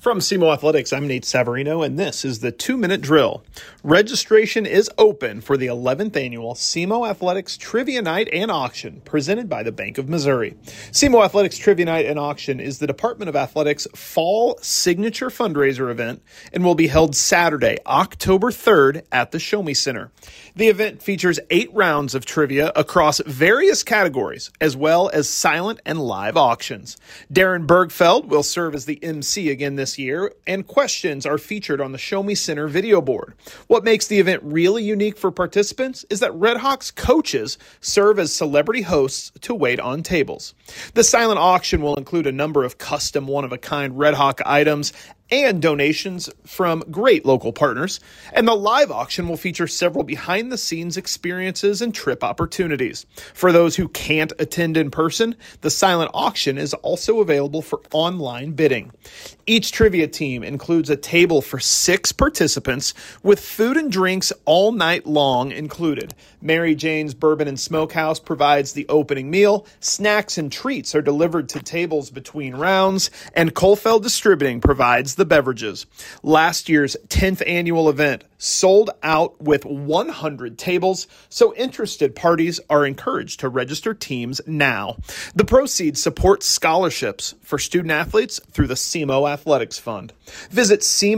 From SEMO Athletics, I'm Nate Savarino, and this is the 2-Minute Drill. Registration is open for the 11th annual SEMO Athletics Trivia Night and Auction, presented by the Bank of Missouri. SEMO Athletics Trivia Night and Auction is the Department of Athletics' fall signature fundraiser event and will be held Saturday, October 3rd at the Show Me Center. The event features 8 rounds of trivia across various categories, as well as silent and live auctions. Darren Bergfeld will serve as the MC again this year, and questions are featured on the Show Me Center video board. What makes the event really unique for participants is that Redhawks coaches serve as celebrity hosts to wait on tables. The silent auction will include a number of custom one-of-a-kind Redhawk items and donations from great local partners, and the live auction will feature several behind-the-scenes experiences and trip opportunities. For those who can't attend in person, the silent auction is also available for online bidding. Each trivia team includes a table for 6 participants with food and drinks all night long included. Mary Jane's Bourbon and Smokehouse provides the opening meal, snacks and treats are delivered to tables between rounds, and Colfeld Distributing provides the beverages. Last year's 10th annual event sold out with 100 tables, so interested parties are encouraged to register teams now. The proceeds support scholarships for student athletes through the SEMO Athletics Fund. Visit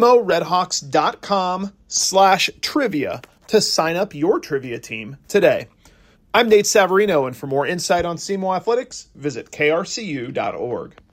SEMORedhawks.com/trivia to sign up your trivia team today. I'm Nate Savarino, and for more insight on SEMO Athletics, visit krcu.org.